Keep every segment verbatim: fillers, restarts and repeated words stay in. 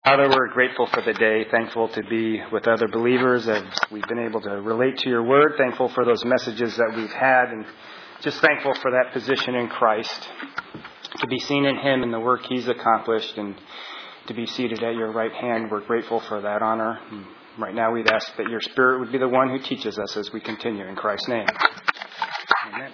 Father, we're grateful for the day, thankful to be with other believers as we've been able to relate to your word, thankful for those messages that we've had, and just thankful for that position in Christ, to be seen in him and the work he's accomplished, and to be seated at your right hand. We're grateful for that honor. And right now we'd ask that your Spirit would be the one who teaches us as we continue in Christ's name. Amen.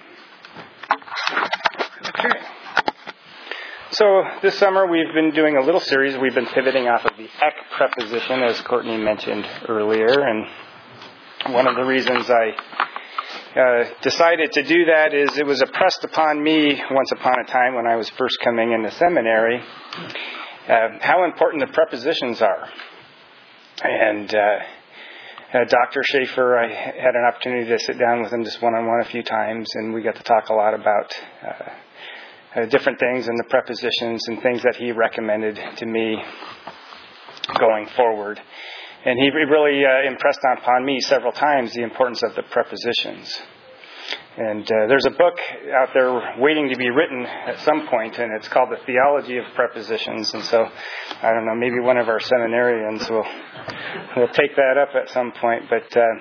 Okay. So this summer we've been doing a little series. We've been pivoting off of the ek preposition, as Courtney mentioned earlier. And one of the reasons I uh, decided to do that is it was impressed upon me once upon a time when I was first coming into seminary uh, how important the prepositions are. And uh, uh, Doctor Schaefer, I had an opportunity to sit down with him just one-on-one a few times, and we got to talk a lot about uh, Uh, different things and the prepositions and things that he recommended to me going forward. And he really uh, impressed upon me several times the importance of the prepositions. And uh, there's a book out there waiting to be written at some point, and it's called The Theology of Prepositions. And so, I don't know, maybe one of our seminarians will, will take that up at some point. But uh,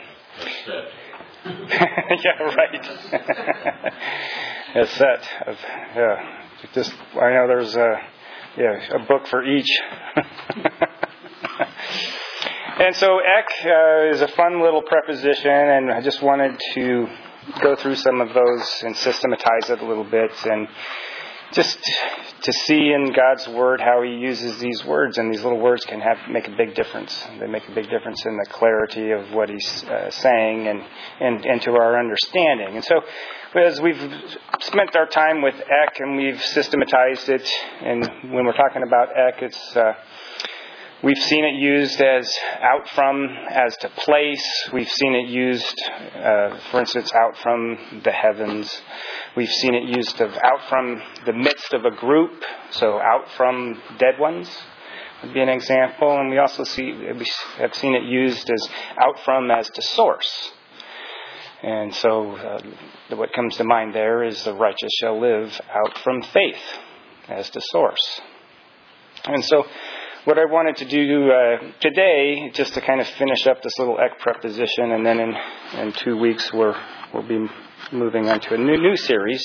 yeah, right. A set of, yeah, just, I know there's a, yeah, a book for each. And so ek uh, is a fun little preposition, and I just wanted to go through some of those and systematize it a little bit, and just to see in God's Word how He uses these words, and these little words can have make a big difference. They make a big difference in the clarity of what He's uh, saying and, and, and to our understanding. And so as we've spent our time with ek and we've systematized it, and when we're talking about ek, it's uh, we've seen it used as out from, as to place. We've seen it used, uh, for instance, out from the heavens. We've seen it used of out from the midst of a group, so out from dead ones would be an example. And we also see we have seen it used as out from as to source. And so uh, what comes to mind there is the righteous shall live out from faith as to source. And so what I wanted to do uh, today, just to kind of finish up this little ek preposition, and then in, in two weeks we're, we'll be moving on to a new, new series,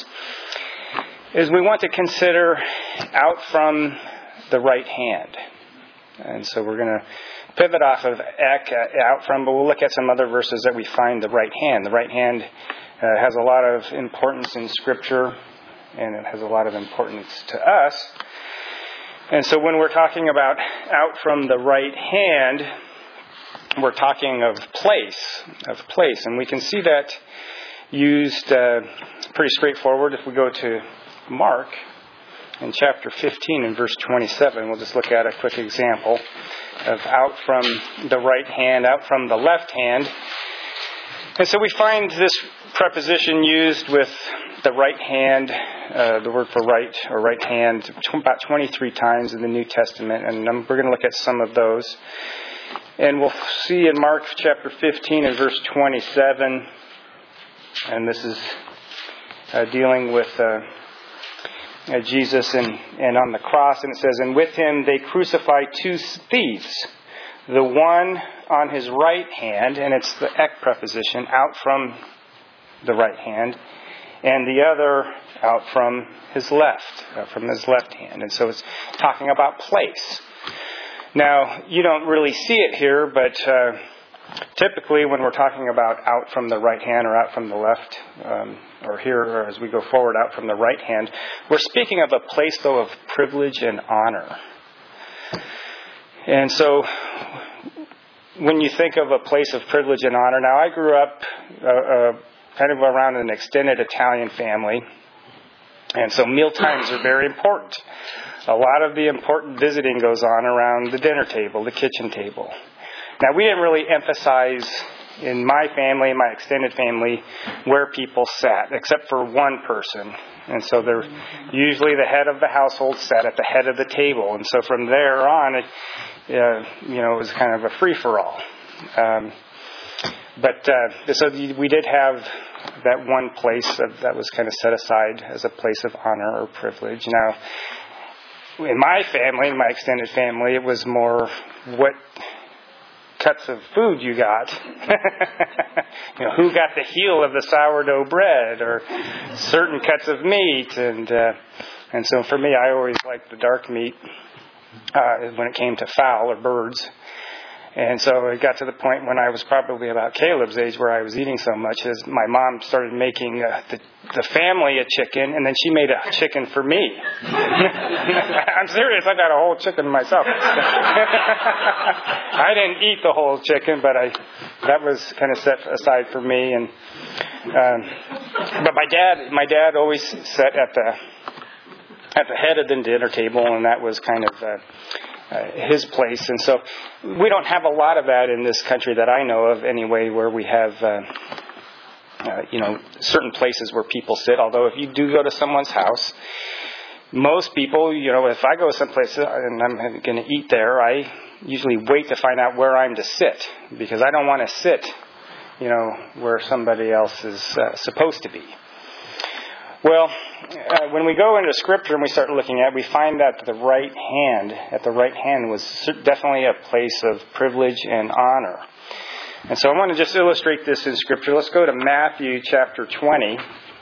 is we want to consider out from the right hand. And so we're going to pivot off of ek, uh, out from, but we'll look at some other verses that we find the right hand. The right hand uh, has a lot of importance in Scripture, and it has a lot of importance to us. And so when we're talking about out from the right hand, we're talking of place, of place. And we can see that used uh, pretty straightforward if we go to Mark in chapter fifteen and verse twenty-seven. We'll just look at a quick example of out from the right hand, out from the left hand. And so we find this preposition used with the right hand, uh, the word for right or right hand, about twenty-three times in the New Testament. And um, we're going to look at some of those. And we'll see in Mark chapter fifteen and verse twenty-seven, and this is uh, dealing with uh, uh, Jesus and, and on the cross. And it says, and with him they crucified two thieves, the one on his right hand, and it's the ek preposition, out from the right hand, and the other out from his left, uh, from his left hand. And so it's talking about place. Now, you don't really see it here, but uh, typically when we're talking about out from the right hand or out from the left, um, or here or as we go forward out from the right hand, we're speaking of a place, though, of privilege and honor. And so when you think of a place of privilege and honor, now I grew up uh, uh, kind of around an extended Italian family, and so meal times are very important. A lot of the important visiting goes on around the dinner table, the kitchen table. Now, we didn't really emphasize in my family, my extended family, where people sat, except for one person. And so they're usually the head of the household sat at the head of the table. And so from there on, it, uh, you know, it was kind of a free-for-all. Um, but uh, so we did have that one place that, that was kind of set aside as a place of honor or privilege. Now, in my family, in my extended family, it was more what cuts of food you got. You know, who got the heel of the sourdough bread, or certain cuts of meat, and uh, and so for me, I always liked the dark meat uh, when it came to fowl or birds. And so it got to the point when I was probably about Caleb's age where I was eating so much as my mom started making uh, the, the family a chicken, and then she made a chicken for me. I'm serious. I got a whole chicken myself. I didn't eat the whole chicken, but I that was kind of set aside for me. And um, but my dad, my dad always sat at the at the head of the dinner table, and that was kind of Uh, Uh, his place. And so we don't have a lot of that in this country that I know of anyway, where we have uh, uh, you know, certain places where people sit. Although if you do go to someone's house, most people, you know, if I go someplace and I'm going to eat there, I usually wait to find out where I'm to sit, because I don't want to sit, you know, where somebody else is uh, supposed to be. Well, uh, when we go into Scripture and we start looking at it, we find that the right hand, at the right hand was definitely a place of privilege and honor. And so I want to just illustrate this in Scripture. Let's go to Matthew chapter twenty.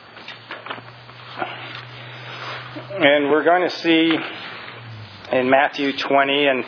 And we're going to see in Matthew twenty, and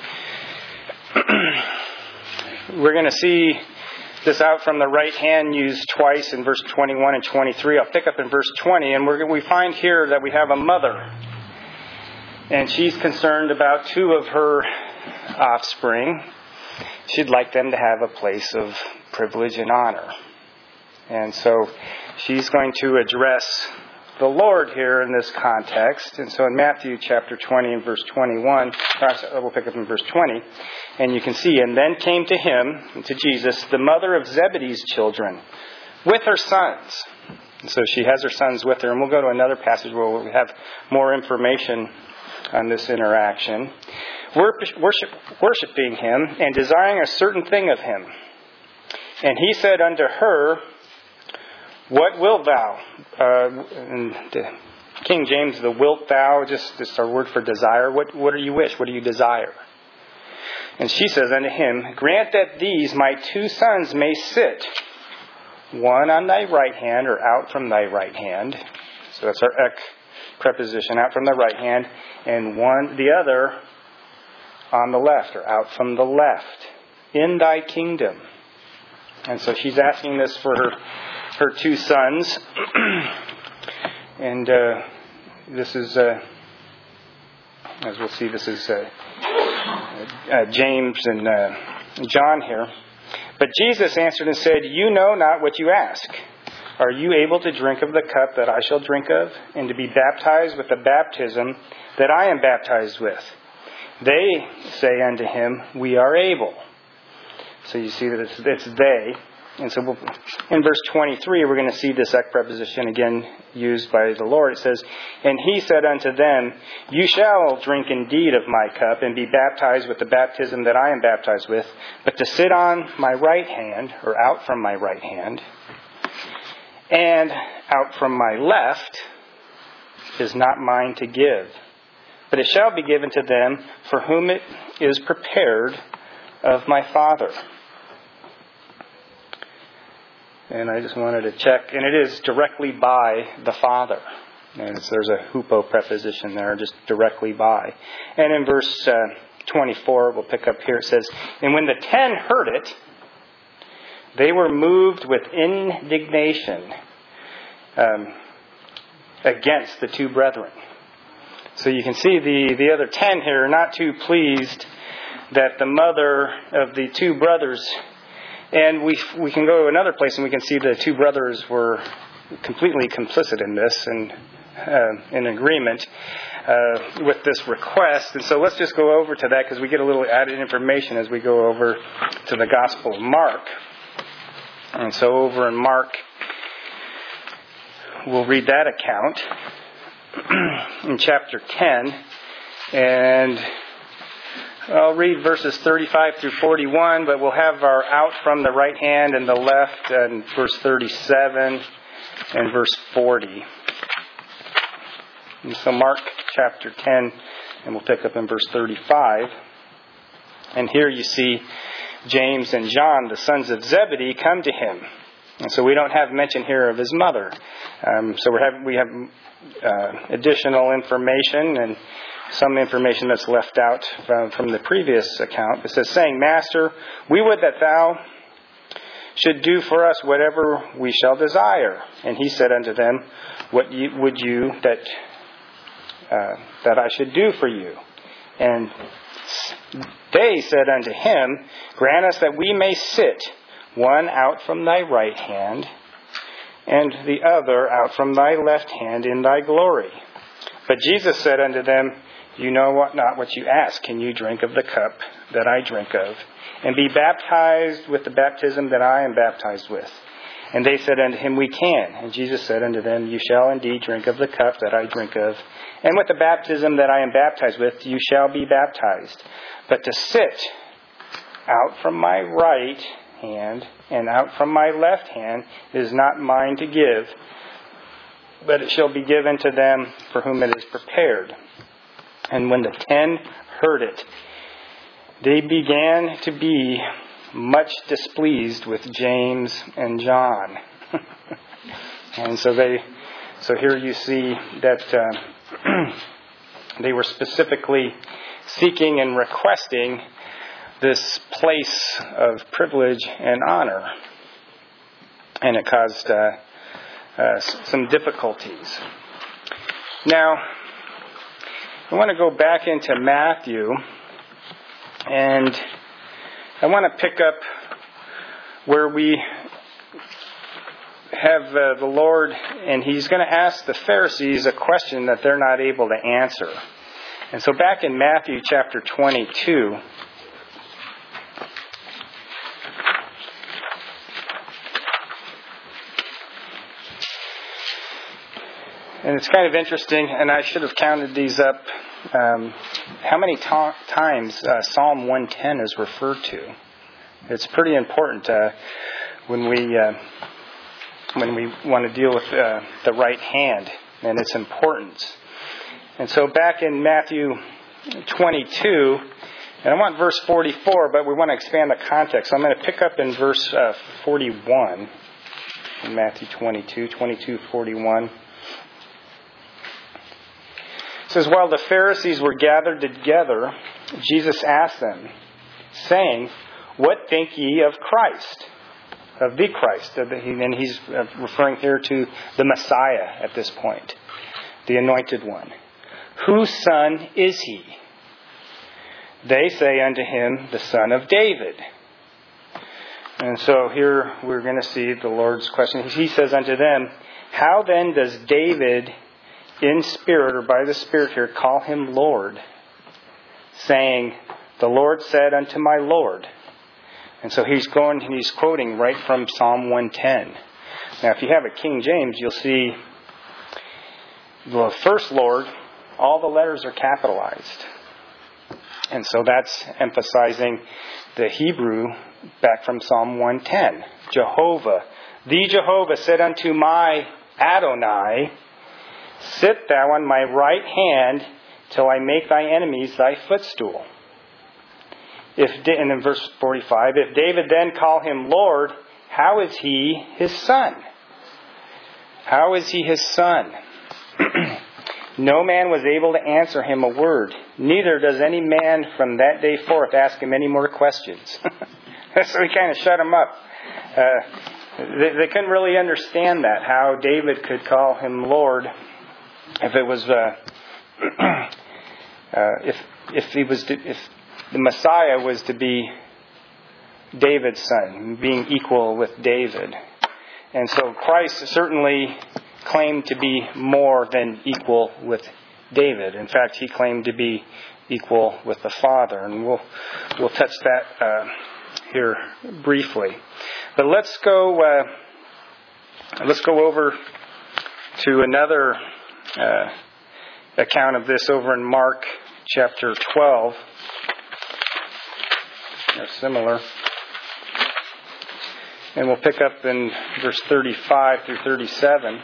we're going to see this out from the right hand used twice in verse twenty-one and twenty-three. I'll pick up in verse twenty, and we're, we find here that we have a mother, and she's concerned about two of her offspring. She'd like them to have a place of privilege and honor. And so she's going to address the Lord here in this context. And so in Matthew chapter twenty and verse twenty-one, we'll pick up in verse twenty, and you can see, and then came to him, to Jesus, the mother of Zebedee's children, with her sons. And so she has her sons with her, and we'll go to another passage where we have more information on this interaction. Worship, worshiping him and desiring a certain thing of him. And he said unto her, what wilt thou? Uh, in the King James, the wilt thou, just, just our word for desire. What, what do you wish? What do you desire? And she says unto him, grant that these my two sons may sit, one on thy right hand, or out from thy right hand. So that's our ek preposition, out from the right hand, and one, the other, on the left, or out from the left, in thy kingdom. And so she's asking this for her her two sons. And uh, this is, uh, as we'll see, this is uh, uh, James and uh, John here. But Jesus answered and said, you know not what you ask. Are you able to drink of the cup that I shall drink of, and to be baptized with the baptism that I am baptized with? They say unto him, we are able. So you see that it's, it's they. And so we'll, in verse twenty-three, we're going to see this ek preposition again used by the Lord. It says, and he said unto them, you shall drink indeed of my cup, and be baptized with the baptism that I am baptized with. But to sit on my right hand, or out from my right hand, and out from my left, is not mine to give. But it shall be given to them for whom it is prepared of my Father. And I just wanted to check, and it is directly by the Father. And it's, there's a hupo preposition there, just directly by. And in verse uh, twenty-four, we'll pick up here, it says, and when the ten heard it, they were moved with indignation um, against the two brethren. So you can see the, the other ten here are not too pleased that the mother of the two brothers. And we we can go to another place and we can see the two brothers were completely complicit in this and uh, in agreement uh, with this request. And so let's just go over to that, because we get a little added information as we go over to the Gospel of Mark. And so over in Mark, we'll read that account in chapter ten. And I'll read verses thirty-five through forty-one, but we'll have our out from the right hand and the left, and verse thirty-seven and verse forty. And so Mark chapter ten And we'll pick up in verse thirty-five. And here you see James and John, the sons of Zebedee, come to him. And so we don't have mention here of his mother. Um, so we have, we have uh, additional information and some information that's left out from, from the previous account. It says, saying, Master, we would that thou should do for us whatever we shall desire. And he said unto them, What you, would you that uh, that I should do for you? And they said unto him, Grant us that we may sit, one out from thy right hand, and the other out from thy left hand in thy glory. But Jesus said unto them, You know what, not what you ask. Can you drink of the cup that I drink of, and be baptized with the baptism that I am baptized with? And they said unto him, We can. And Jesus said unto them, You shall indeed drink of the cup that I drink of, and with the baptism that I am baptized with, you shall be baptized. But to sit out from my right hand and out from my left hand is not mine to give, but it shall be given to them for whom it is prepared. And when the ten heard it, they began to be much displeased with James and John. And so they, so here you see that uh, they were specifically seeking and requesting this place of privilege and honor. And it caused uh, uh, some difficulties. Now, I want to go back into Matthew, and I want to pick up where we have uh, the Lord, and He's going to ask the Pharisees a question that they're not able to answer. And so back in Matthew chapter twenty-two, and it's kind of interesting, and I should have counted these up, um, how many ta- times uh, Psalm one ten is referred to. It's pretty important uh, when we uh, when we want to deal with uh, the right hand and its importance. And so back in Matthew twenty-two, and I want verse forty-four, but we want to expand the context. So I'm going to pick up in verse uh, forty-one in Matthew twenty-two, twenty-two, forty-one. It says, While the Pharisees were gathered together, Jesus asked them, saying, What think ye of Christ? Of the Christ. And he's referring here to the Messiah at this point, the Anointed One. Whose son is he? They say unto him, the son of David. And so here we're going to see the Lord's question. He says unto them, How then does David in spirit, or by the Spirit here, call him Lord, saying, The Lord said unto my Lord. And so he's going, he's quoting right from Psalm one ten. Now, if you have a King James, you'll see the first Lord, all the letters are capitalized. And so that's emphasizing the Hebrew back from Psalm one ten. Jehovah, the Jehovah said unto my Adonai, Sit thou on my right hand till I make thy enemies thy footstool. If, and in verse forty-five, if David then call him Lord, how is he his son? How is he his son? No man was able to answer him a word. Neither does any man from that day forth ask him any more questions. So he kind of shut him up. Uh, they, they couldn't really understand that, how David could call him Lord if it was uh, uh, if if he was to, if the Messiah was to be David's son, being equal with David. And so Christ certainly claimed to be more than equal with David. In fact, he claimed to be equal with the Father, and we'll we'll touch that uh, here briefly. But let's go uh, let's go over to another uh, account of this over in Mark chapter twelve. They're similar. And we'll pick up in verse thirty-five through thirty-seven.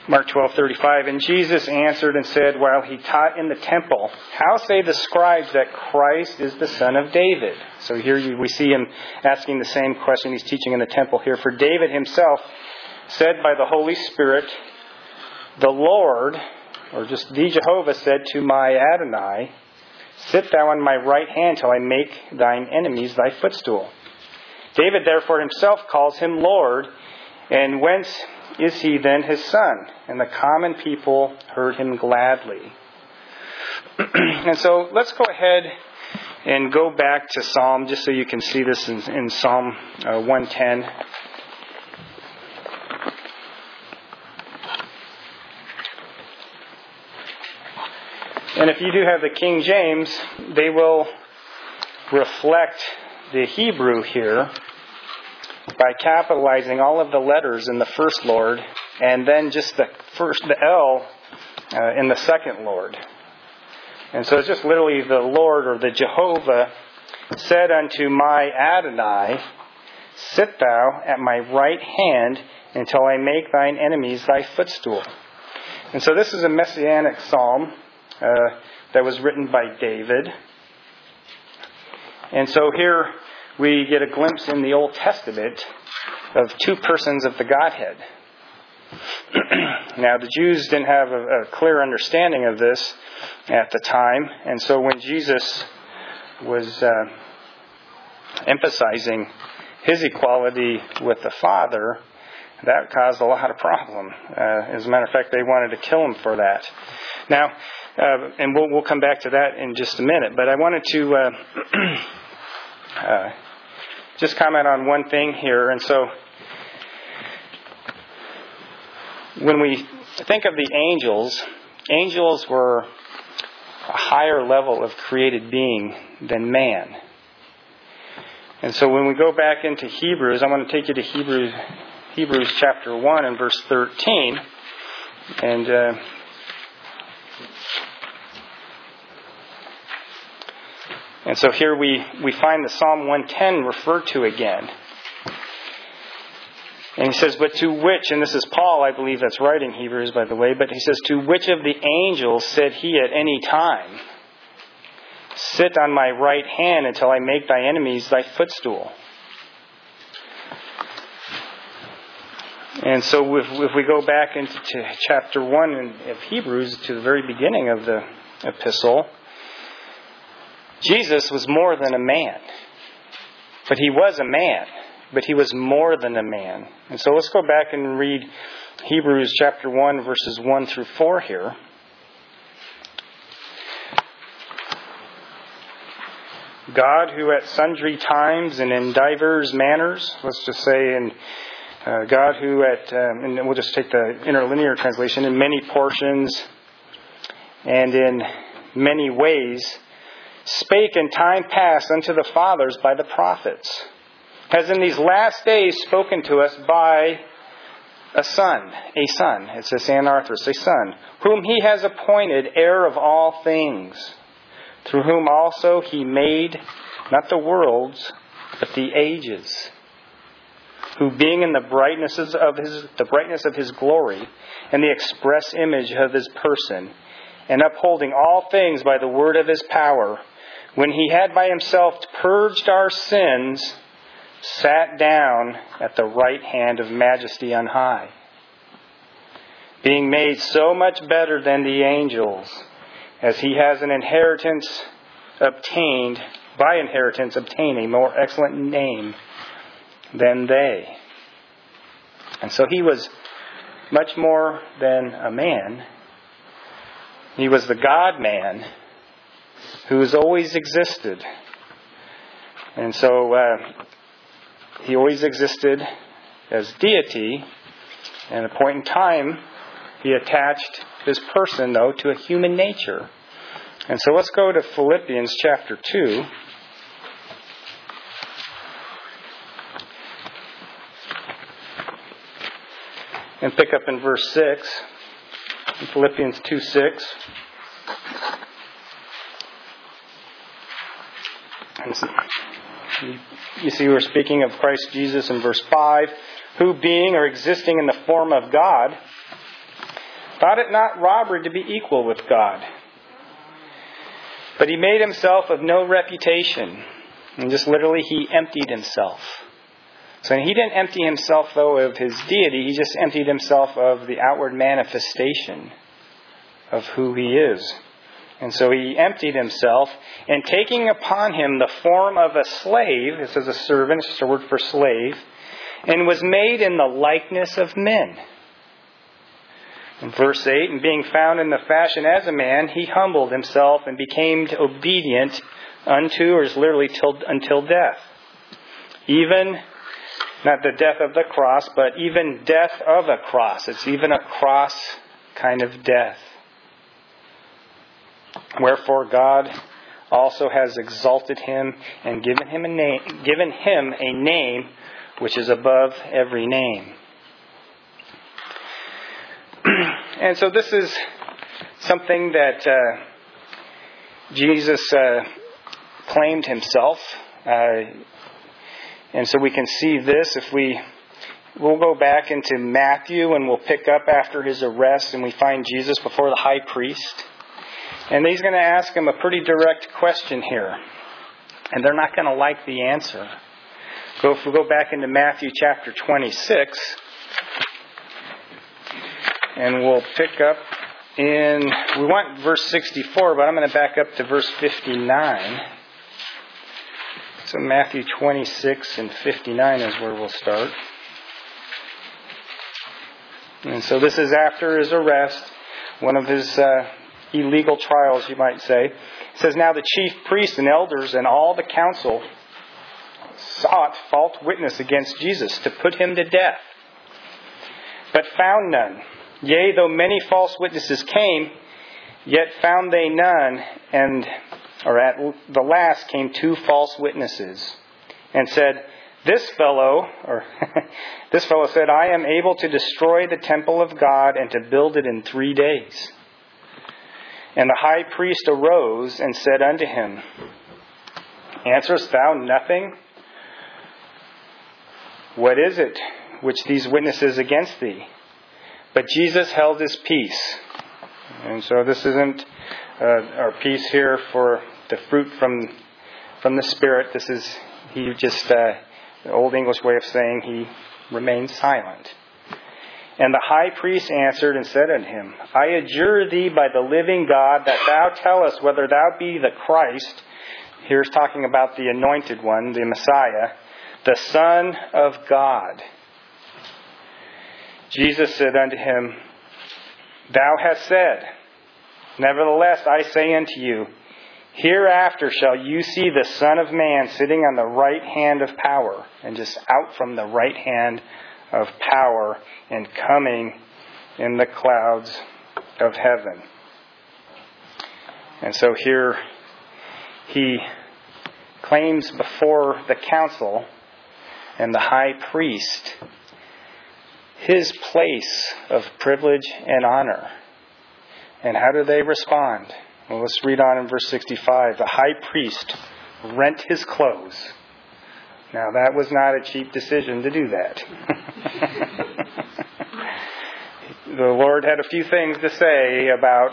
Mark twelve thirty-five, and Jesus answered and said while he taught in the temple, how say the scribes that Christ is the son of David? So here you, we see him asking the same question he's teaching in the temple here. For David himself said by the Holy Spirit, the Lord, or just the Jehovah, said to my Adonai, sit thou on my right hand till I make thine enemies thy footstool. David therefore himself calls him Lord, and whence is he then his son? And the common people heard him gladly. And so let's go ahead and go back to Psalm, just so you can see this in, in Psalm uh, one ten. And if you do have the King James, they will reflect the Hebrew here by capitalizing all of the letters in the first Lord, and then just the first, the L uh, in the second Lord. And so it's just literally the Lord, or the Jehovah, said unto my Adonai, sit thou at my right hand until I make thine enemies thy footstool. And so this is a messianic psalm uh, that was written by David. And so here we get a glimpse in the Old Testament of two persons of the Godhead. Now, the Jews didn't have a, a clear understanding of this at the time, and so when Jesus was uh, emphasizing his equality with the Father, that caused a lot of problem. Uh, as a matter of fact, they wanted to kill him for that. Now, uh, and we'll, we'll come back to that in just a minute, but I wanted to uh, uh, just comment on one thing here. And so when we think of the angels, angels were a higher level of created being than man. And so when we go back into Hebrews, I want to take you to Hebrews, Hebrews chapter one and verse thirteen. And uh, And so here we, we find the Psalm one ten referred to again. And he says, but to which, and this is Paul, I believe, that's writing Hebrews, by the way, but he says, to which of the angels said he at any time, sit on my right hand until I make thy enemies thy footstool? And so if, if we go back into chapter one of Hebrews, to the very beginning of the epistle, Jesus was more than a man. But he was a man. But he was more than a man. And so let's go back and read Hebrews chapter one, verses one through four here. God, who at sundry times and in divers manners, let's just say in uh, God who at, um, and we'll just take the interlinear translation, in many portions and in many ways, spake in time past unto the fathers by the prophets, has in these last days spoken to us by a son, a son, it says anarthros, a son, whom he has appointed heir of all things, through whom also he made not the worlds, but the ages, who being in the brightnesses of his the brightness of his glory, and the express image of his person, and upholding all things by the word of his power, when he had by himself purged our sins, sat down at the right hand of majesty on high, being made so much better than the angels, as he has an inheritance obtained, by inheritance obtained a more excellent name than they. And so he was much more than a man. He was the God-man who has always existed. And so uh, he always existed as deity. And at a point in time, he attached his person, though, to a human nature. And so let's go to Philippians chapter two. And pick up in verse six. In Philippians two six. And so you see we're speaking of Christ Jesus in verse five, who being or existing in the form of God, thought it not robbery to be equal with God. But he made himself of no reputation. And just literally, he emptied himself. So he didn't empty himself, though, of his deity. He just emptied himself of the outward manifestation of who he is. And so he emptied himself, and taking upon him the form of a slave, this is a servant, it's just a word for slave, and was made in the likeness of men. In verse eight, and being found in the fashion as a man, he humbled himself and became obedient unto, or is literally till, until death. Even, not the death of the cross, but even death of a cross. It's even a cross kind of death. Wherefore God also has exalted him and given him a name, given him a name which is above every name. And so this is something that uh, Jesus uh, claimed himself. Uh, and so we can see this if we... We'll go back into Matthew and we'll pick up after his arrest and we find Jesus before the high priest. And he's going to ask him a pretty direct question here. And they're not going to like the answer. So if we go back into Matthew chapter twenty-six, and we'll pick up in, we want verse sixty-four, but I'm going to back up to verse fifty-nine. So Matthew twenty-six and fifty-nine is where we'll start. And so this is after his arrest, one of his uh, illegal trials, you might say. It says, now the chief priests and elders and all the council sought false witness against Jesus to put him to death, but found none. Yea, though many false witnesses came, yet found they none, and or at the last came two false witnesses, and said, This fellow, or this fellow said, I am able to destroy the temple of God and to build it in three days. And the high priest arose and said unto him, Answerest thou nothing? What is it which these witnesses against thee? But Jesus held his peace. And so this isn't uh, our peace here for the fruit from from the Spirit. This is, he just, uh, the Old English way of saying he remained silent. And the high priest answered and said unto him, I adjure thee by the living God that thou tell us whether thou be the Christ. Here's talking about the anointed one, the Messiah, the Son of God. Jesus said unto him, Thou hast said, Nevertheless I say unto you, hereafter shall you see the Son of Man sitting on the right hand of power, and just out from the right hand of power and coming in the clouds of heaven. And so here he claims before the council and the high priest his place of privilege and honor. And how do they respond? Well, let's read on in verse sixty-five. The high priest rent his clothes. Now, that was not a cheap decision to do that. The Lord had a few things to say about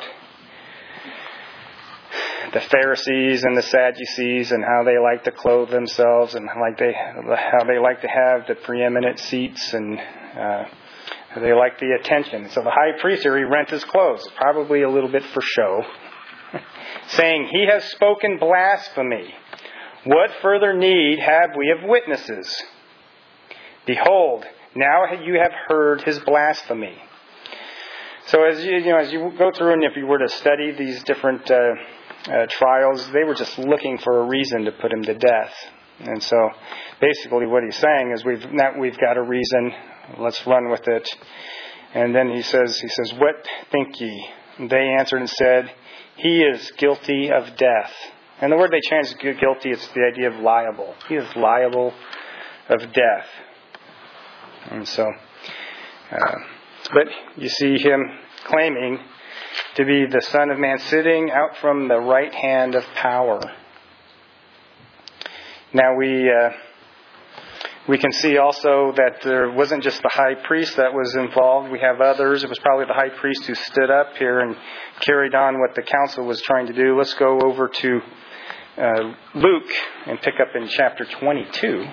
the Pharisees and the Sadducees and how they like to clothe themselves and like they how they like to have the preeminent seats and uh, they like the attention. So the high priest here, he rent his clothes, probably a little bit for show, saying, He has spoken blasphemy. What further need have we of witnesses? Behold, now you have heard his blasphemy. So as you, you know, as you go through, and if you were to study these different uh, uh, trials, they were just looking for a reason to put him to death. And so, basically, what he's saying is, we've now we've got a reason. Let's run with it. And then he says, he says, What think ye? And they answered and said, He is guilty of death. And the word they translate guilty, it's the idea of liable. He is liable of death. And so, uh, but you see him claiming to be the Son of Man sitting out from the right hand of power. Now we uh, We can see also that there wasn't just the high priest that was involved. We have others. It was probably the high priest who stood up here and carried on what the council was trying to do. Let's go over to uh, Luke and pick up in chapter twenty-two.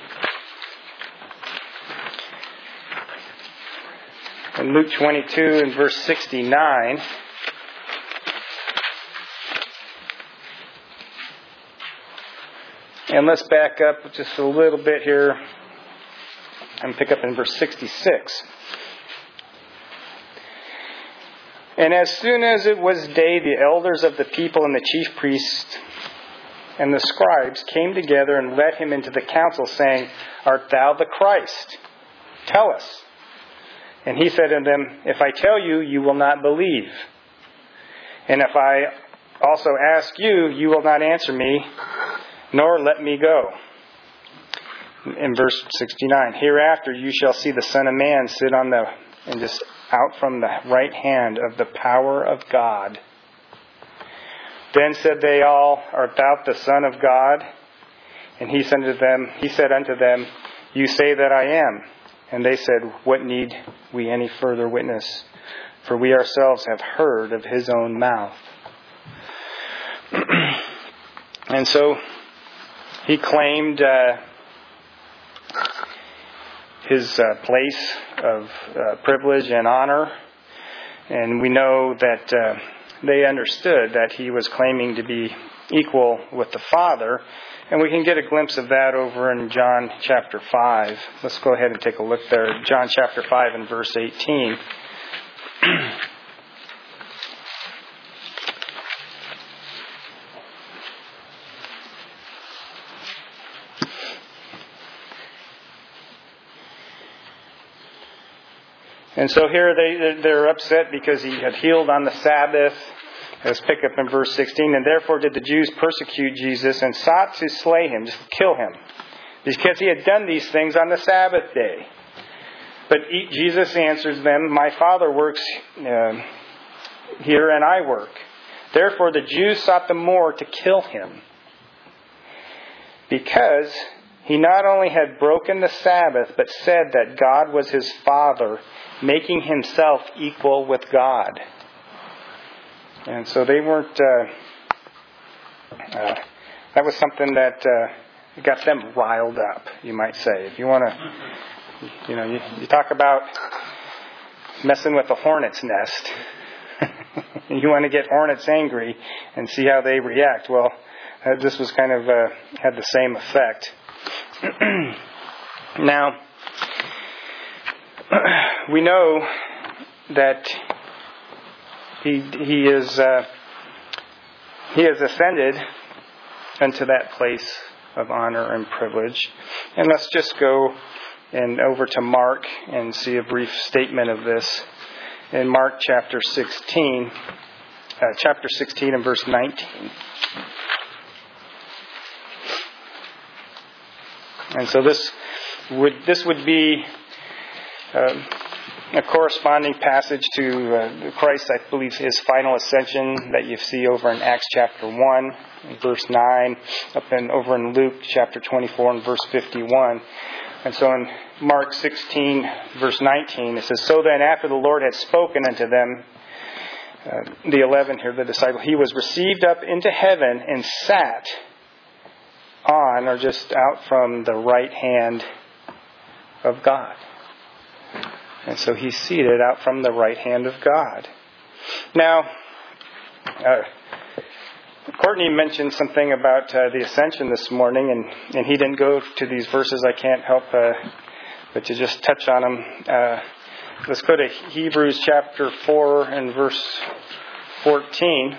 In Luke twenty-two and verse sixty-nine... And let's back up just a little bit here and pick up in verse sixty-six. And as soon as it was day, the elders of the people and the chief priests and the scribes came together and led him into the council, saying, Art thou the Christ? Tell us. And he said unto them, If I tell you, you will not believe. And if I also ask you, you will not answer me, nor let me go. In verse sixty-nine, Hereafter you shall see the Son of Man sit on the, and just out from the right hand of the power of God. Then said they all, Art thou the Son of God? And he said unto them, he said unto them, You say that I am. And they said, What need we any further witness? For we ourselves have heard of his own mouth. And so he claimed uh, his uh, place of uh, privilege and honor. And we know that uh, they understood that he was claiming to be equal with the Father. And we can get a glimpse of that over in John chapter five. Let's go ahead and take a look there. John chapter five and verse eighteen. And so here they, they're upset because he had healed on the Sabbath. Let's pick up in verse sixteen. And therefore did the Jews persecute Jesus and sought to slay him, just kill him, because he had done these things on the Sabbath day. But Jesus answers them, My Father works uh, here and I work. Therefore the Jews sought the more to kill him, because he not only had broken the Sabbath, but said that God was his Father, making himself equal with God. And so they weren't... Uh, uh, that was something that uh, got them riled up, you might say. If you want to... You know, you, you talk about messing with a hornet's nest. You want to get hornets angry and see how they react. Well, uh, this was kind of... Uh, had the same effect. Now, we know that he he is uh, he has ascended into that place of honor and privilege. And let's just go and over to Mark and see a brief statement of this in Mark chapter sixteen, uh, chapter sixteen and verse nineteen. And so this would this would be uh, a corresponding passage to uh, Christ, I believe, his final ascension that you see over in Acts chapter one, verse nine, up in over in Luke chapter twenty-four and verse fifty-one. And so in Mark sixteen, verse nineteen, it says, So then after the Lord had spoken unto them, uh, the eleven here, the disciple, he was received up into heaven and sat on, or just out from the right hand of God. And so he's seated out from the right hand of God. Now, uh, Courtney mentioned something about uh, the ascension this morning, and, and he didn't go to these verses. I can't help uh, but to just touch on them. Uh, let's go to Hebrews chapter four and verse fourteen.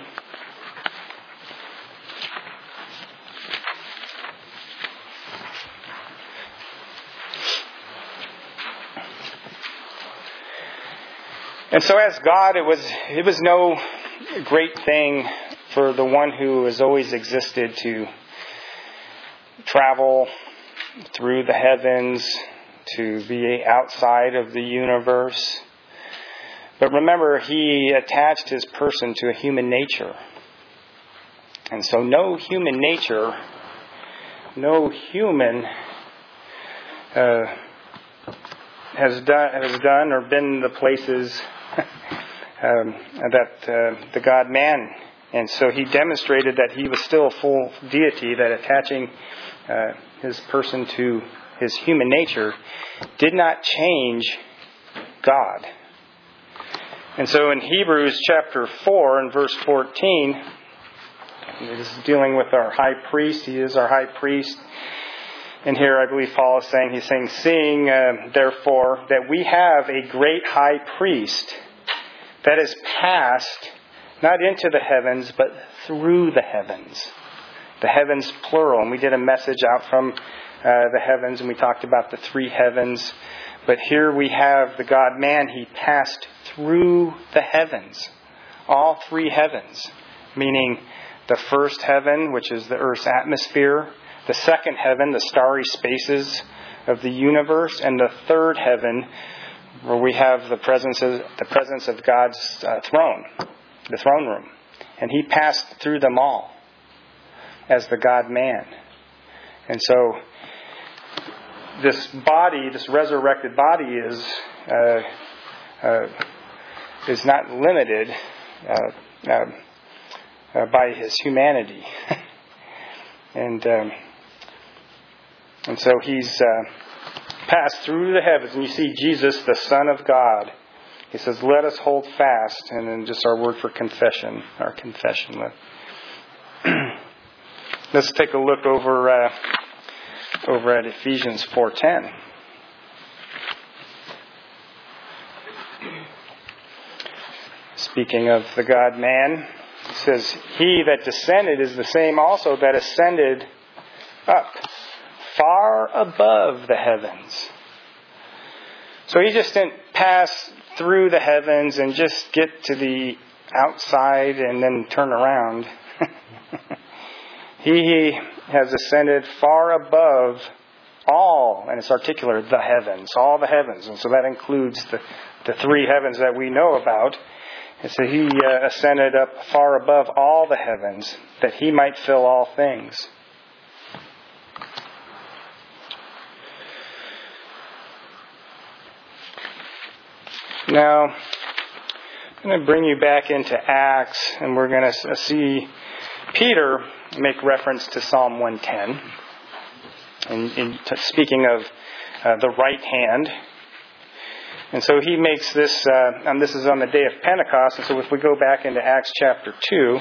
And so as God, it was it was no great thing for the one who has always existed to travel through the heavens, to be outside of the universe. But remember, he attached his person to a human nature. And so no human nature, no human uh, has done has done or been the places um, that uh, the God-man. And so he demonstrated that he was still full deity, that attaching uh, his person to his human nature did not change God. And so in Hebrews chapter four and verse fourteen, this is dealing with our high priest. He is our high priest. And here I believe Paul is saying, he's saying, seeing uh, therefore that we have a great high priest that is passed not into the heavens, but through the heavens. The heavens plural. And we did a message out from uh, the heavens, and we talked about the three heavens. But here we have the God-man. He passed through the heavens. All three heavens. Meaning the first heaven, which is the earth's atmosphere. The second heaven, the starry spaces of the universe. And the third heaven, where we have the presence of, the presence of God's uh, throne. The throne room. And he passed through them all as the God-man. And so this body, this resurrected body is uh, uh, is not limited uh, uh, uh, by his humanity. and um, and so he's uh, passed through the heavens. And you see Jesus, the Son of God. He says, let us hold fast. And then just our word for confession. Our confession. Let's take a look over uh, over at Ephesians four ten. Speaking of the God-man, it says, he that descended is the same also that ascended up far above the heavens. So he just didn't pass through the heavens and just get to the outside and then turn around. He has ascended far above all, and it's articular, the heavens, all the heavens. And so that includes the, the three heavens that we know about. And so he uh, ascended up far above all the heavens, that he might fill all things. Now, I'm going to bring you back into Acts, and we're going to see Peter make reference to Psalm one ten. In, in t- speaking of uh, the right hand. And so he makes this, uh, and this is on the day of Pentecost. And so if we go back into Acts chapter two,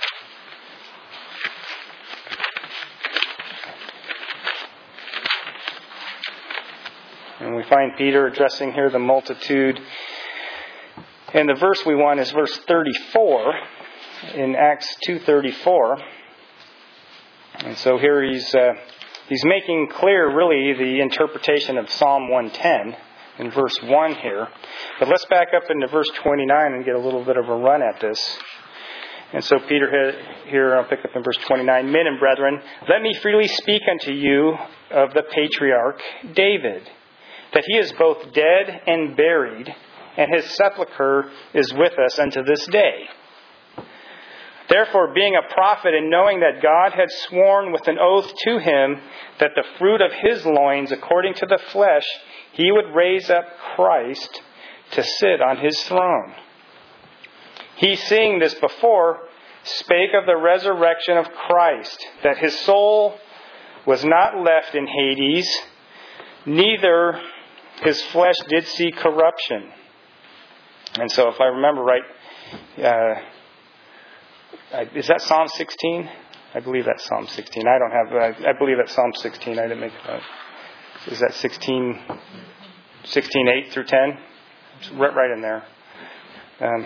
and we find Peter addressing here the multitude. And the verse we want is verse thirty-four in Acts two thirty-four. And so here he's uh, he's making clear really the interpretation of Psalm one ten in verse one here. But let's back up into verse twenty-nine and get a little bit of a run at this. And so Peter here, I'll pick up in verse twenty-nine. Men and brethren, let me freely speak unto you of the patriarch David, that he is both dead and buried, and his sepulchre is with us unto this day. Therefore, being a prophet and knowing that God had sworn with an oath to him that the fruit of his loins, according to the flesh, he would raise up Christ to sit on his throne. He, seeing this before, spake of the resurrection of Christ, that his soul was not left in Hades, neither his flesh did see corruption. And so, if I remember right, uh, is that Psalm sixteen? I believe that's Psalm sixteen. I don't have. I, I believe that's Psalm sixteen. I didn't make it up. Is that sixteen? sixteen eight through ten? It's right, right in there. Um,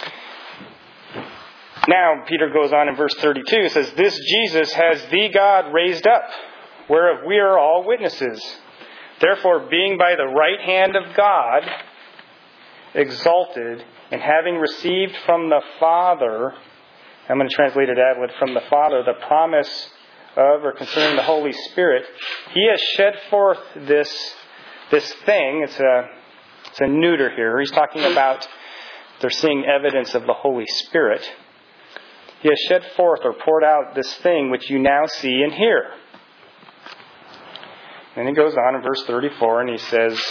now Peter goes on in verse thirty-two. It says, "This Jesus has the God raised up, whereof we are all witnesses. Therefore, being by the right hand of God exalted, and having received from the Father," I'm going to translate it ad lib, "from the Father the promise of or concerning the Holy Spirit, he has shed forth this this thing." It's a it's a neuter here. He's talking about they're seeing evidence of the Holy Spirit. He has shed forth or poured out this thing which you now see and hear. And he goes on in verse thirty-four and he says,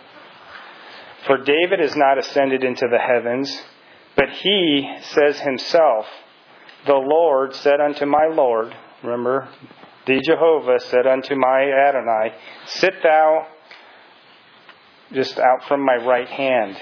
"For David is not ascended into the heavens, but he says himself, the Lord said unto my Lord," remember, the Jehovah said unto my Adonai, "Sit thou just out from my right hand,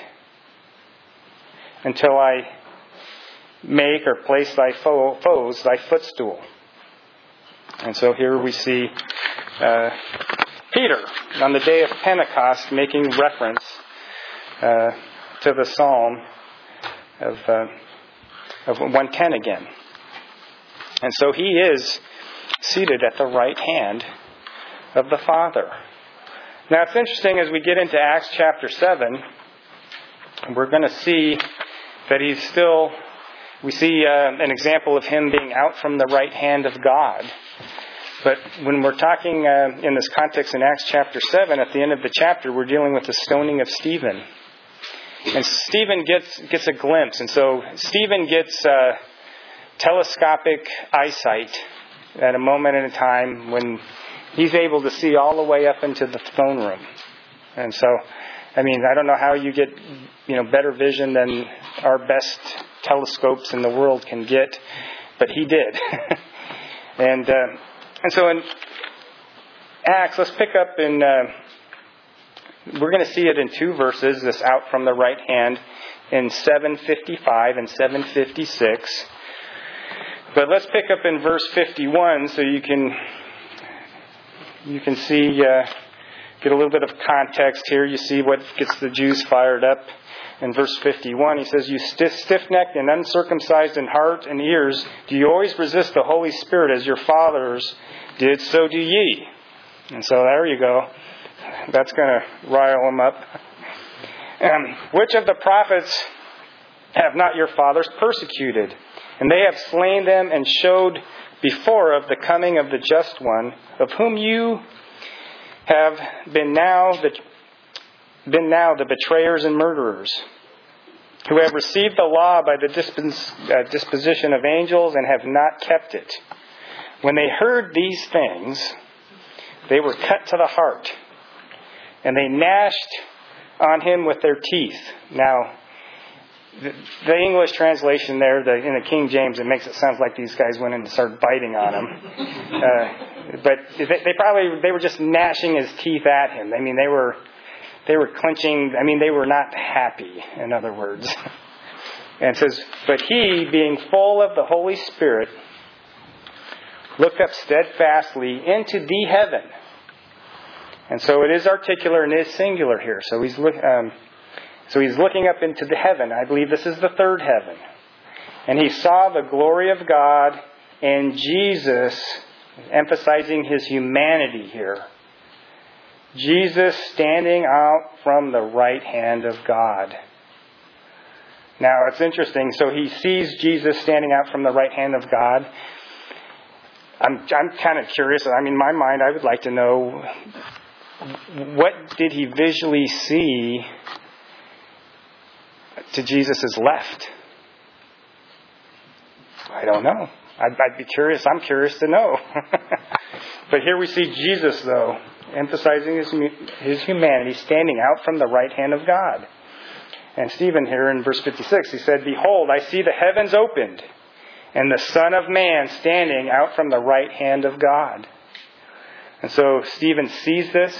until I make or place thy fo- foes thy footstool." And so here we see uh, Peter on the day of Pentecost making reference uh, to the Psalm of, uh, of one ten again. And so he is seated at the right hand of the Father. Now it's interesting as we get into Acts chapter seven, we're going to see that he's still, we see uh, an example of him being out from the right hand of God. But when we're talking uh, in this context in Acts chapter seven, at the end of the chapter, we're dealing with the stoning of Stephen. And Stephen gets gets a glimpse. And so Stephen gets uh, telescopic eyesight at a moment in a time when he's able to see all the way up into the throne room. And so, I mean, I don't know how you get, you know, better vision than our best telescopes in the world can get, but he did. and uh, and so in Acts, let's pick up in, uh, we're going to see it in two verses, this out from the right hand, in seven fifty-five and seven fifty-six. But let's pick up in verse fifty-one so you can you can see, uh, get a little bit of context here. You see what gets the Jews fired up. In verse fifty-one, he says, "You stiff-necked and uncircumcised in heart and ears, do you always resist the Holy Spirit as your fathers did, so do ye." And so there you go. That's going to rile them up. Um, "Which of the prophets have not your fathers persecuted? And they have slain them and showed before of the coming of the just one, of whom you have been now the been now the betrayers and murderers, who have received the law by the dispens, uh, disposition of angels and have not kept it. When they heard these things, they were cut to the heart, and they gnashed on him with their teeth." Now, the, the English translation there, the, in the King James, it makes it sound like these guys went in and started biting on him. Uh, but they, they probably, they were just gnashing his teeth at him. I mean, they were, they were clenching, I mean, they were not happy, in other words. And it says, "But he, being full of the Holy Spirit, looked up steadfastly into the heaven." And so it is articular and it is singular here. So he's look, um, so he's looking up into the heaven. I believe this is the third heaven. "And he saw the glory of God and Jesus," emphasizing his humanity here, "Jesus standing out from the right hand of God." Now it's interesting. So he sees Jesus standing out from the right hand of God. I'm I'm kind of curious. I mean, in my mind, I would like to know, what did he visually see to Jesus' left? I don't know. I'd, I'd be curious. I'm curious to know. But here we see Jesus, though, emphasizing his, his humanity, standing out from the right hand of God. And Stephen here in verse fifty-six, he said, "Behold, I see the heavens opened, and the Son of Man standing out from the right hand of God." And so Stephen sees this.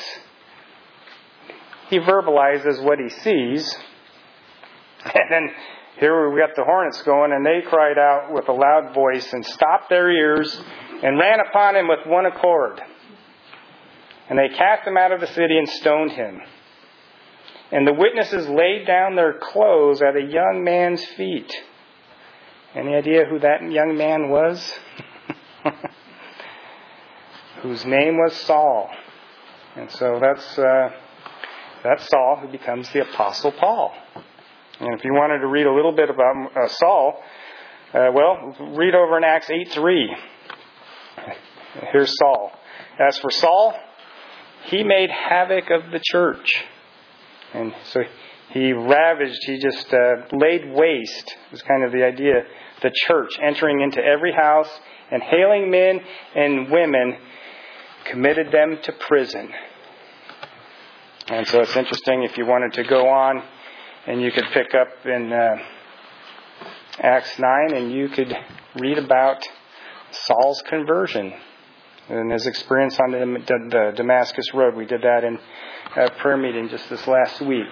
He verbalizes what he sees. And then here we got the hornets going, and they cried out with a loud voice and stopped their ears and ran upon him with one accord. And they cast him out of the city and stoned him. And the witnesses laid down their clothes at a young man's feet. Any idea who that young man was? Whose name was Saul. And so that's uh, that's Saul, who becomes the Apostle Paul. And if you wanted to read a little bit about uh, Saul, uh, well, read over in Acts eight three. Here's Saul. "As for Saul, he made havoc of the church." And so he ravaged, he just uh, laid waste, was kind of the idea, the church, entering into every house and hailing men and women, committed them to prison. And so it's interesting if you wanted to go on and you could pick up in uh, Acts nine and you could read about Saul's conversion and his experience on the, the, the Damascus Road. We did that in a prayer meeting just this last week.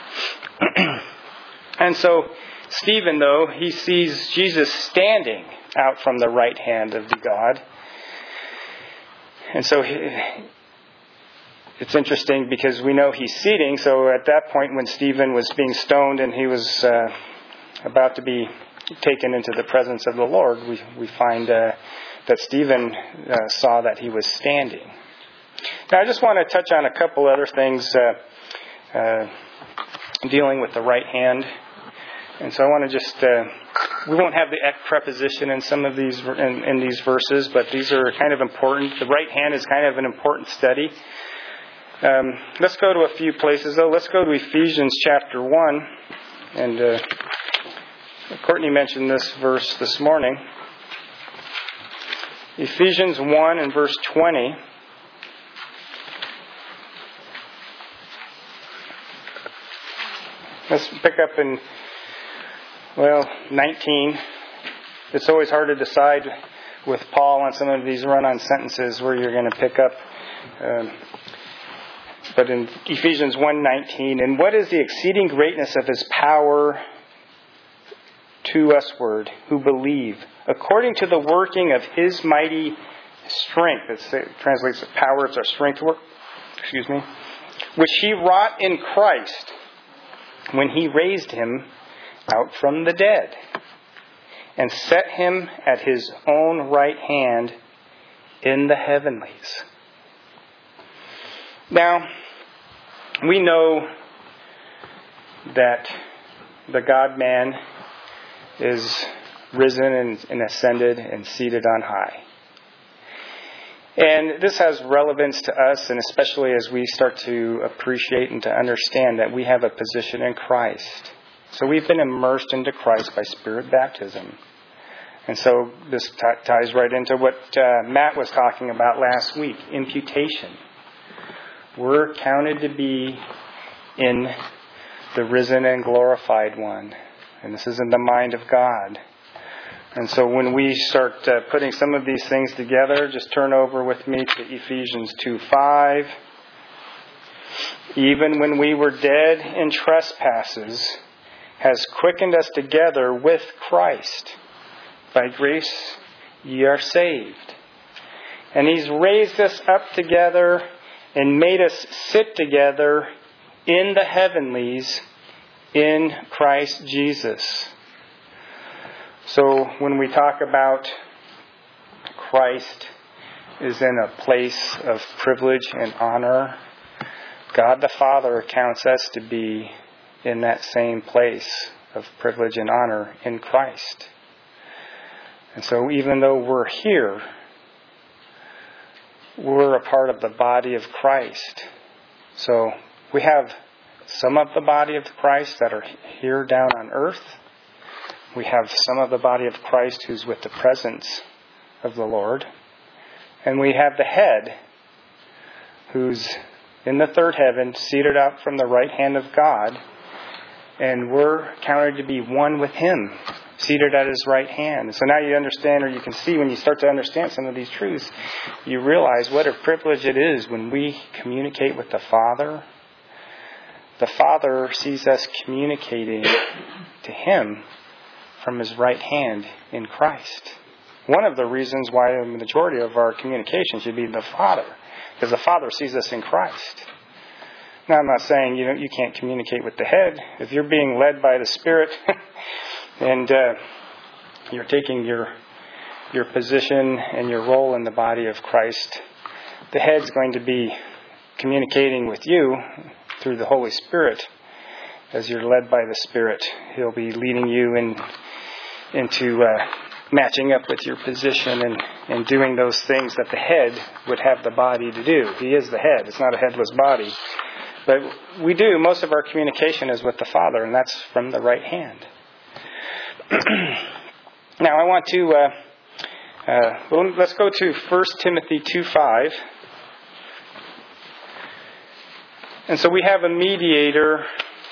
And so Stephen, though, he sees Jesus standing out from the right hand of the God. And so he, it's interesting because we know he's seating. So at that point when Stephen was being stoned and he was uh, about to be taken into the presence of the Lord, we, we find uh, that Stephen uh, saw that he was standing. Now I just want to touch on a couple other things uh, uh, dealing with the right hand. And so I want to just, uh, we won't have the ek preposition in some of these, in, in these verses, but these are kind of important. The right hand is kind of an important study. Um, let's go to a few places though. Let's go to Ephesians chapter one. And uh, Courtney mentioned this verse this morning. Ephesians one and verse twenty. Let's pick up in, well, nineteen. It's always hard to decide with Paul on some of these run-on sentences where you're going to pick up. Um, but in Ephesians one nineteen, and what is the exceeding greatness of his power to usward who believe, according to the working of his mighty strength. It translates as power. It's our strength work. Excuse me. Which he wrought in Christ when he raised him out from the dead and set him at his own right hand in the heavenlies. Now, we know that the God-man is risen and, and ascended and seated on high. And this has relevance to us, and especially as we start to appreciate and to understand that we have a position in Christ. So we've been immersed into Christ by Spirit baptism. And so this t- ties right into what uh, Matt was talking about last week, imputation. We're counted to be in the risen and glorified one. And this is in the mind of God. And so when we start uh, putting some of these things together, just turn over with me to Ephesians two five. Even when we were dead in trespasses, has quickened us together with Christ. By grace ye are saved. And he's raised us up together and made us sit together in the heavenlies in Christ Jesus. So when we talk about Christ is in a place of privilege and honor, God the Father counts us to be in that same place of privilege and honor in Christ. And so even though we're here, we're a part of the body of Christ. So we have some of the body of Christ that are here down on earth. We have some of the body of Christ who's with the presence of the Lord. And we have the head who's in the third heaven, seated up from the right hand of God. And we're counted to be one with him, seated at his right hand. So now you understand, or you can see when you start to understand some of these truths, you realize what a privilege it is when we communicate with the Father. The Father sees us communicating to him from his right hand in Christ. One of the reasons why the majority of our communication should be the Father, because the Father sees us in Christ. Now, I'm not saying you know you can't communicate with the head. If you're being led by the Spirit and uh, you're taking your your position and your role in the body of Christ, the head's going to be communicating with you through the Holy Spirit. As you're led by the Spirit, he'll be leading you in into uh, matching up with your position and, and doing those things that the head would have the body to do. He is the head. It's not a headless body. But we do, most of our communication is with the Father, and that's from the right hand. Now, I want to, uh, uh, well, let's go to First Timothy two five. And so we have a mediator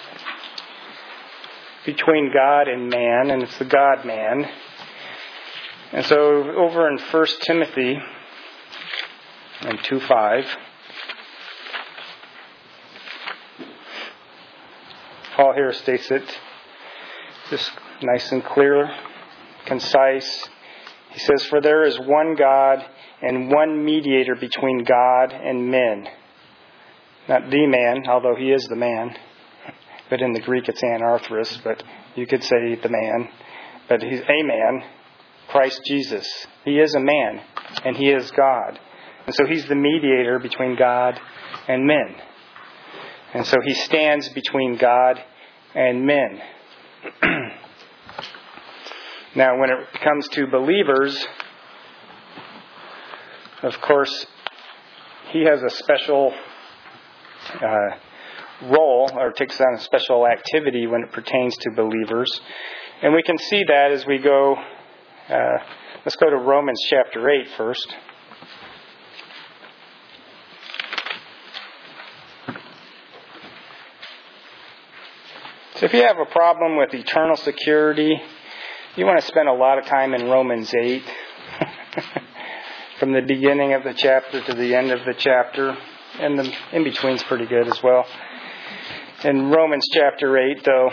between God and man, and it's the God-man. And so over in First Timothy and two five, Paul here states it just nice and clear, concise. He says, "For there is one God and one mediator between God and men." Not the man, although he is the man. But in the Greek it's anarthros, but you could say the man. But he's a man, Christ Jesus. He is a man, and he is God. And so he's the mediator between God and men. And so he stands between God and men. Now, when it comes to believers, of course, he has a special uh, role, or takes on a special activity when it pertains to believers. And we can see that as we go, uh, let's go to Romans chapter eight first. So if you have a problem with eternal security, you want to spend a lot of time in Romans eight. From the beginning of the chapter to the end of the chapter. And the in-between's pretty good as well. In Romans chapter eight, though,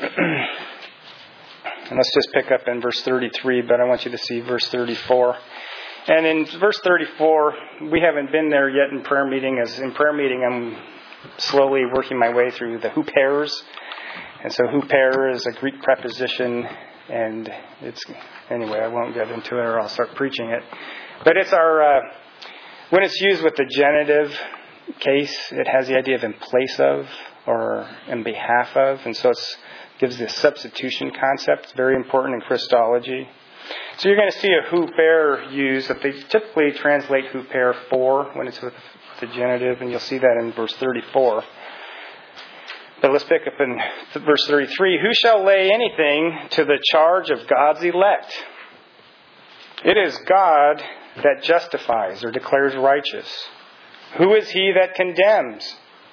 and let's just pick up in verse thirty-three, but I want you to see verse thirty-four. And in verse thirty-four, we haven't been there yet in prayer meeting. As in prayer meeting, I'm slowly working my way through the huperes. And so huper is a Greek preposition, and it's, anyway, I won't get into it or I'll start preaching it. But it's our, uh, when it's used with the genitive case, it has the idea of in place of or in behalf of, and so it gives the substitution concept. It's very important in Christology. So you're going to see a huper used, that they typically translate huper for when it's with the genitive, and you'll see that in verse thirty-four. But let's pick up in verse thirty-three. Who shall lay anything to the charge of God's elect? It is God that justifies or declares righteous. Who is he that condemns?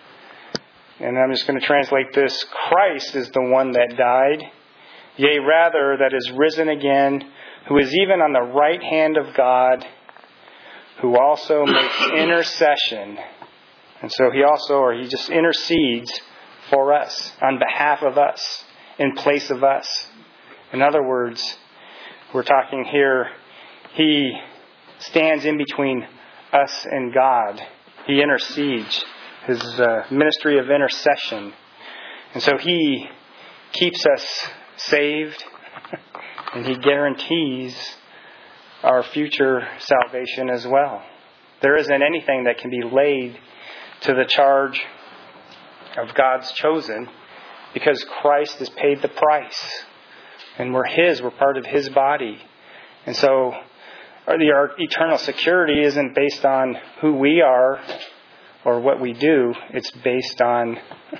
And I'm just going to translate this. Christ is the one that died, yea, rather, that is risen again, who is even on the right hand of God, who also makes intercession. And so he also, or he just intercedes for us, on behalf of us, in place of us. In other words, we're talking here, he stands in between us and God. He intercedes. His uh, ministry of intercession. And so he keeps us saved, and he guarantees our future salvation as well. There isn't anything that can be laid to the charge of God's chosen, because Christ has paid the price. And we're his, we're part of his body. And so our, our eternal security isn't based on who we are or what we do. It's based on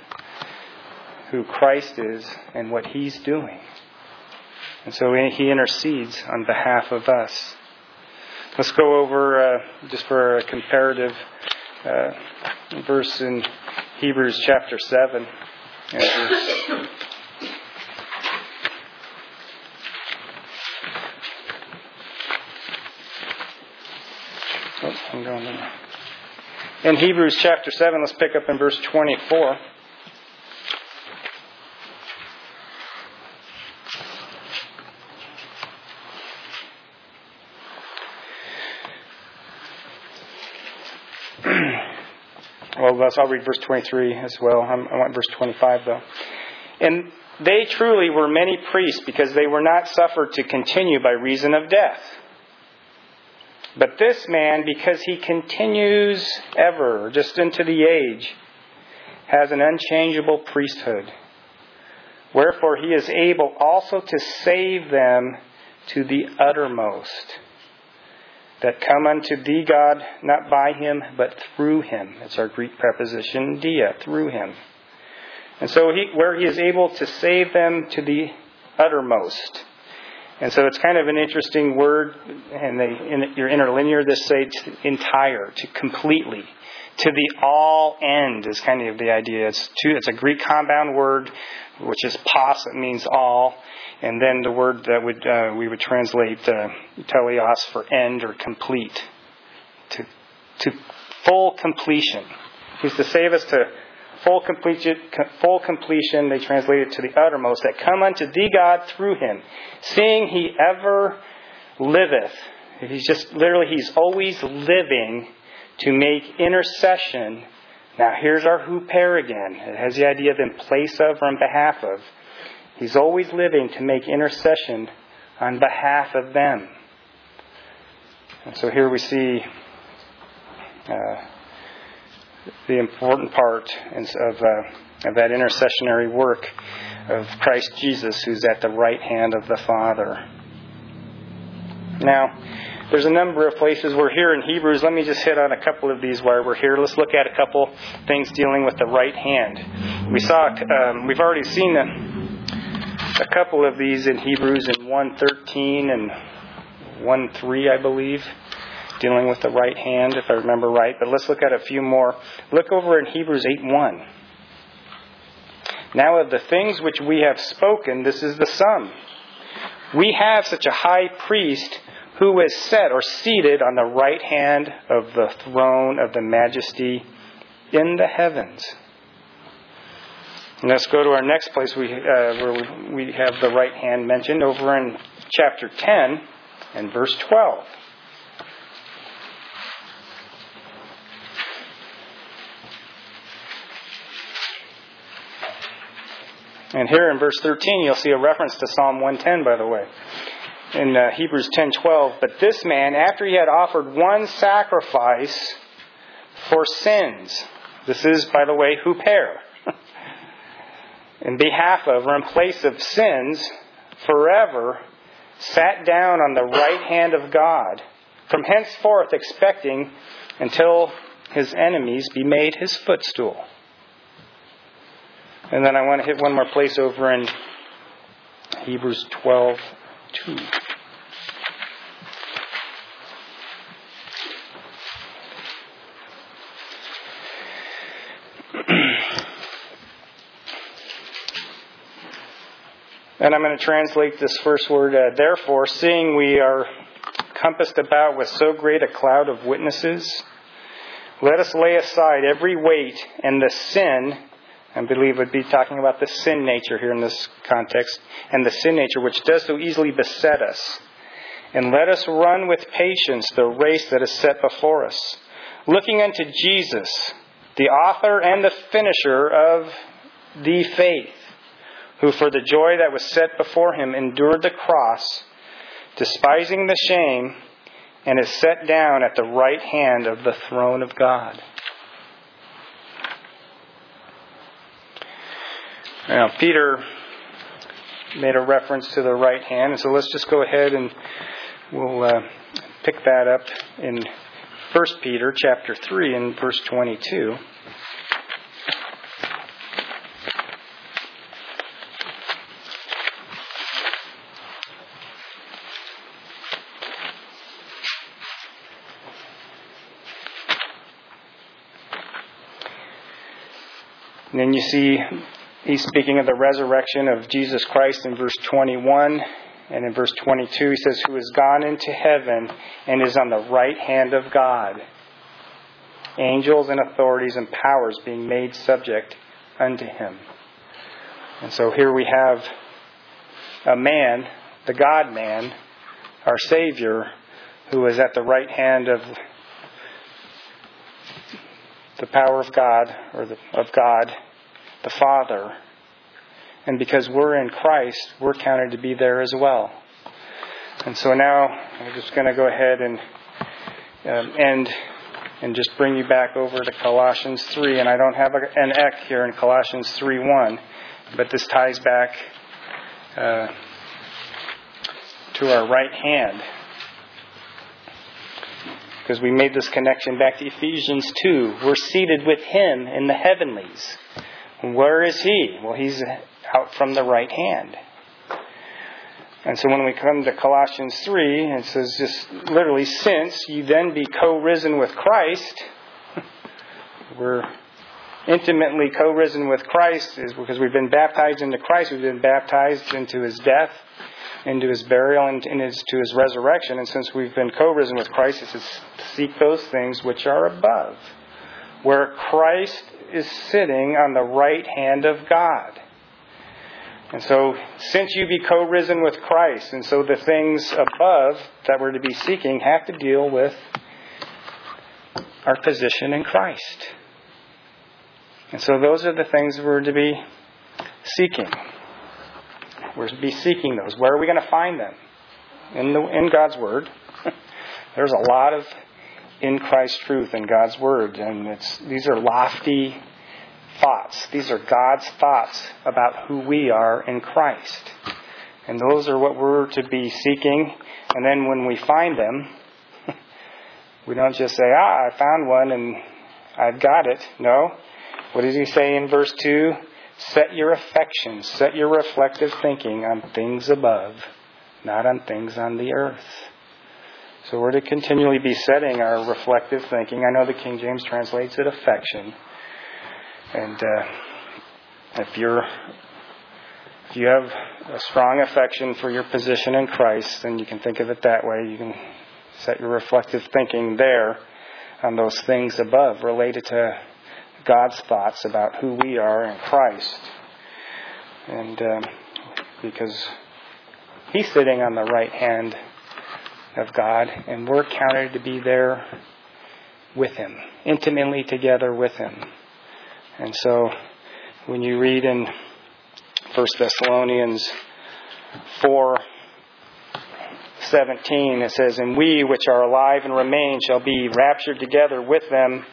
who Christ is and what he's doing. And so he intercedes on behalf of us. Let's go over, uh, just for a comparative uh, verse in Hebrews chapter seven. And verse oh, I'm going there. In Hebrews chapter seven, let's pick up in verse twenty-four. Well, I'll read verse twenty-three as well. I want verse twenty-five, though. And they truly were many priests, because they were not suffered to continue by reason of death. But this man, because he continues ever, just into the age, has an unchangeable priesthood. Wherefore he is able also to save them to the uttermost, that come unto thee, God, not by him, but through him. It's our Greek preposition, dia, through him. And so he, where he is able to save them to the uttermost. And so it's kind of an interesting word, and they, in your interlinear, this say to entire, to completely, to the all end is kind of the idea. It's two, it's a Greek compound word, which is pos, it means all, and then the word that would uh, we would translate uh, teleos for end or complete, to to full completion. Who's to save us to full completion, full completion, they translate it to the uttermost, that come unto thee, God, through him, seeing he ever liveth. He's just, literally, he's always living to make intercession. Now, here's our huper again. It has the idea of in place of or on behalf of. He's always living to make intercession on behalf of them. And so here we see uh, the important part of, uh, of that intercessionary work of Christ Jesus, who's at the right hand of the Father. Now, there's a number of places. We're here in Hebrews. Let me just hit on a couple of these while we're here. Let's look at a couple things dealing with the right hand. We saw, um, we've already seen a, a couple of these in Hebrews in one thirteen and one three, I believe, dealing with the right hand, if I remember right. But let's look at a few more. Look over in Hebrews eight one. Now of the things which we have spoken, this is the sum. We have such a high priest who is set or seated on the right hand of the throne of the majesty in the heavens. And let's go to our next place we, uh, where we, we have the right hand mentioned, over in chapter ten and verse twelve. And here in verse thirteen, you'll see a reference to Psalm one ten, by the way. In uh, Hebrews ten twelve, but this man, after he had offered one sacrifice for sins, this is, by the way, huper, in behalf of or in place of sins, forever, sat down on the right hand of God, from henceforth expecting until his enemies be made his footstool. And then I want to hit one more place over in Hebrews twelve two. And I'm going to translate this first word, uh, therefore, seeing we are compassed about with so great a cloud of witnesses, let us lay aside every weight and the sin, I believe would be talking about the sin nature here in this context, and the sin nature which does so easily beset us. And let us run with patience the race that is set before us, looking unto Jesus, the author and the finisher of the faith, who for the joy that was set before him endured the cross, despising the shame, and is set down at the right hand of the throne of God. Now, Peter made a reference to the right hand, and so let's just go ahead and we'll uh, pick that up in First Peter chapter three and verse twenty-two. And then you see he's speaking of the resurrection of Jesus Christ in verse twenty-one. And in verse twenty-two he says, who is gone into heaven and is on the right hand of God, angels and authorities and powers being made subject unto him. And so here we have a man, the God-man, our Savior, who is at the right hand of the power of God, or the, of God, the Father. And because we're in Christ, we're counted to be there as well. And so now I'm just going to go ahead and um, end and just bring you back over to Colossians three. And I don't have a, an ek here in Colossians three one, but this ties back uh, to our right hand, because we made this connection back to Ephesians two. We're seated with him in the heavenlies. Where is he? Well, he's out from the right hand. And so when we come to Colossians three, it says just literally, since you then be co-risen with Christ, we're intimately co-risen with Christ is because we've been baptized into Christ. We've been baptized into His death, into His burial, and into His resurrection. And since we've been co-risen with Christ, it says, seek those things which are above, where Christ is sitting on the right hand of God. And so, since you be co-risen with Christ, and so the things above that we're to be seeking have to deal with our position in Christ. And so those are the things we're to be seeking. We're to be seeking those. Where are we going to find them? In the in God's Word. There's a lot of in Christ truth in God's Word, and it's these are lofty thoughts. These are God's thoughts about who we are in Christ. And those are what we're to be seeking. And then when we find them, we don't just say, ah, I found one and I've got it. No. What does he say in verse two? Set your affections, set your reflective thinking on things above, not on things on the earth. So we're to continually be setting our reflective thinking. I know the King James translates it affection. And uh, if you're, if you have a strong affection for your position in Christ, then you can think of it that way. You can set your reflective thinking there on those things above related to God's thoughts about who we are in Christ. And um, because He's sitting on the right hand of God, and we're counted to be there with Him, intimately together with Him. And so when you read in First Thessalonians four seventeen, it says, and we which are alive and remain shall be raptured together with them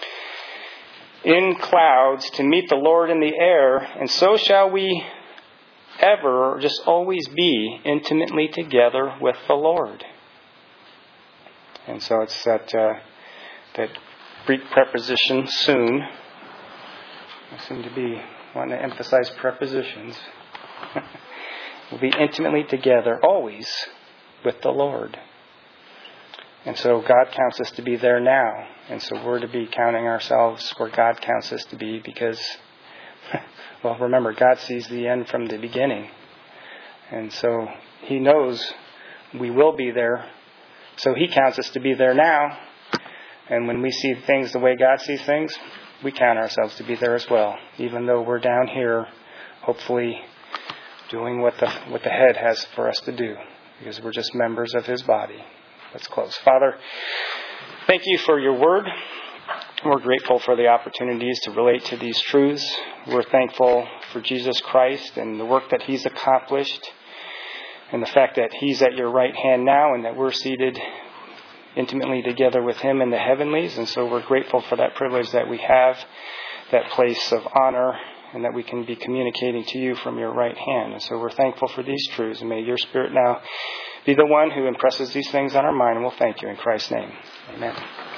in clouds to meet the Lord in the air, and so shall we ever, or just always be, intimately together with the Lord. And so it's that uh, that Greek preposition soon. I seem to be wanting to emphasize prepositions. We'll be intimately together always with the Lord. And so God counts us to be there now. And so we're to be counting ourselves where God counts us to be because, well, remember, God sees the end from the beginning. And so He knows we will be there. So He counts us to be there now. And when we see things the way God sees things, we count ourselves to be there as well, even though we're down here, hopefully doing what the what the head has for us to do, because we're just members of His body. Let's close. Father, thank You for Your Word. We're grateful for the opportunities to relate to these truths. We're thankful for Jesus Christ and the work that He's accomplished, and the fact that He's at Your right hand now and that we're seated intimately together with Him in the heavenlies. And so we're grateful for that privilege that we have, that place of honor, and that we can be communicating to You from Your right hand. And so we're thankful for these truths. And may Your Spirit now be the one who impresses these things on our mind. And we'll thank You in Christ's name. Amen.